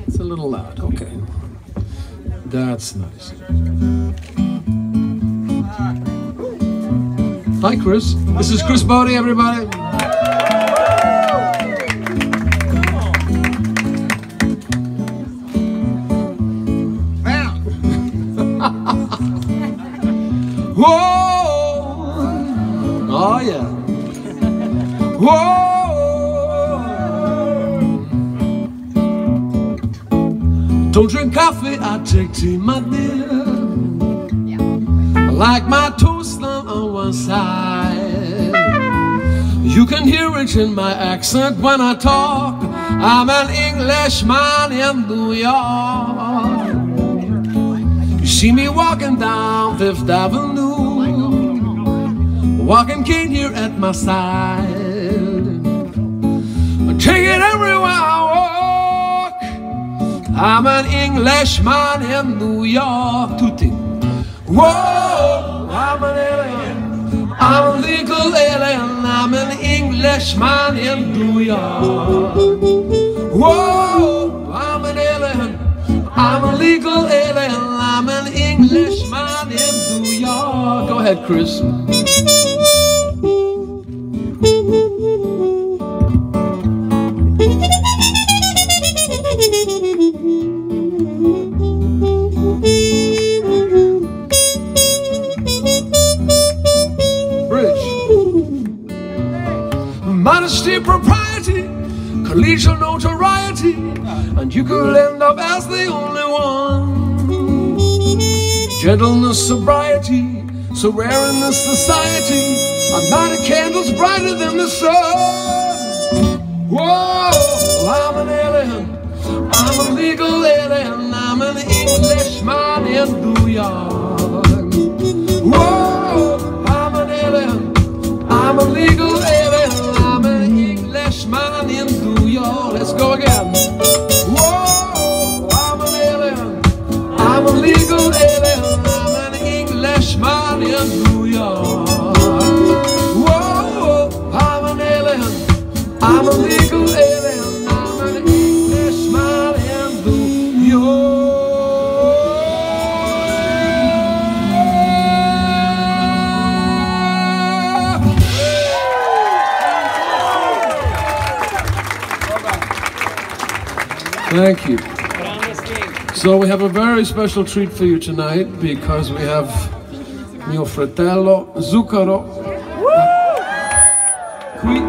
It's a little loud, okay. That's nice. Hi, Chris. This is Chris Bodie, everybody. Whoa! Oh, yeah. Whoa! Don't drink coffee, I take tea, my dear. I like my toast on one side. You can hear it in my accent when I talk. I'm an Englishman in New York. You see me walking down Fifth Avenue, walking cane here at my side. I take it everywhere I walk. I'm an Englishman in New York. Tutti. Whoa, I'm an alien. I'm a legal alien. I'm an Englishman in New York. Whoa, I'm an alien. I'm a legal alien. I'm an Englishman in New York. Go ahead, Chris. Modesty, propriety, collegial notoriety, and you could end up as the only one. Gentleness, sobriety, so rare in this society. A night of candles brighter than the sun. Whoa, I'm an alien. I'm a legal alien. I'm an Englishman in New York. Whoa, I'm an alien. I'm a legal alien. I'm an Englishman in New York. Let's go again. Whoa, I'm an alien. I'm a legal alien. I'm an Englishman in New York. Whoa, I'm an alien. I'm a legal alien. I'm an Englishman in New York. Thank you. So we have a very special treat for you tonight because we have mio fratello Zucchero qui